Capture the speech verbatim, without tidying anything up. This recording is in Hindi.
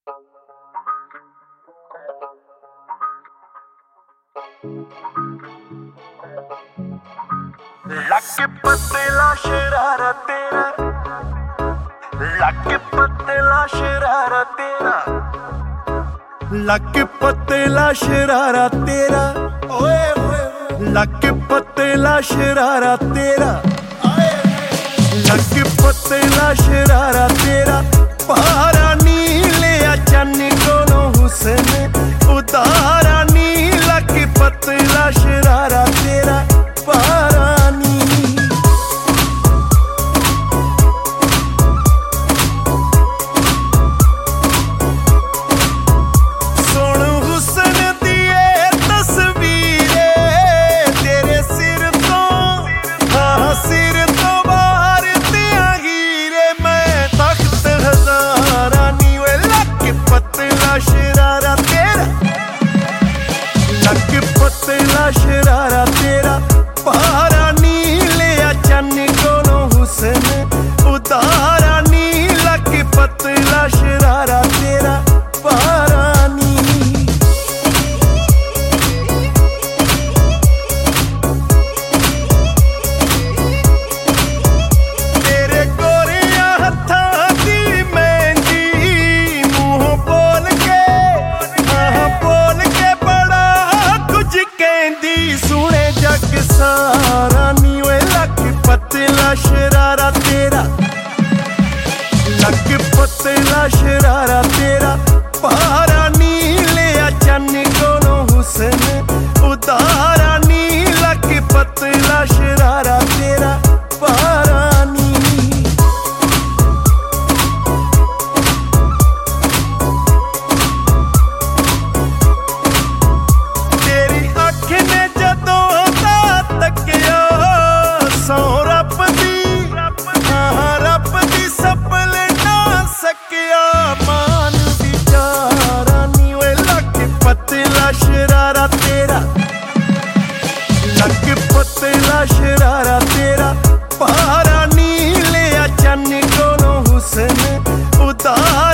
लक पतला शरारा तेरा, लक पतला शरारा तेरा, लक पतला शरारा तेरा, ओए ओए लक पतला शरारा तेरा, लक पतला शरारा तेरा, पारा नीले चन कोलों हुस्न उतारा नी, लक पतला शरारा तेरा पारा नी। सुन हुस्न दिए तस्वीरें तेरे सिर तो, हाँ सिर तो बाहर दिया हीरे, मैं तख्त हजारा नी, वे लक पतला शरारा तेरा, लक पतला शरारा तेरा, पारा नीले चन कोलों हुस्न उतारा नी, लक पतला शरारा तेरा पारा नी। तेरे गोरिया हत्थां दी मेहंदी मुंह बोल के, हाँ बोल के बड़ा कुछ कहंदी, सुने जग सारा नी, वे लक पतला शरारा तेरा, लक पतला शरारा तेरा, पारा नीले चन कोलों हुस्न उतारा नी, लक पतला शरारा तेरा पारा नी। तेरी अख ने जदों दा तकिया सौ रब दी, हाँ रब दी सपल ना सकिया, मान विचारा नी, वे लक पतला शरारा तेरा, लक पतला शरारा तेरा, पारा नीले चन कोलों हुस्न उतारा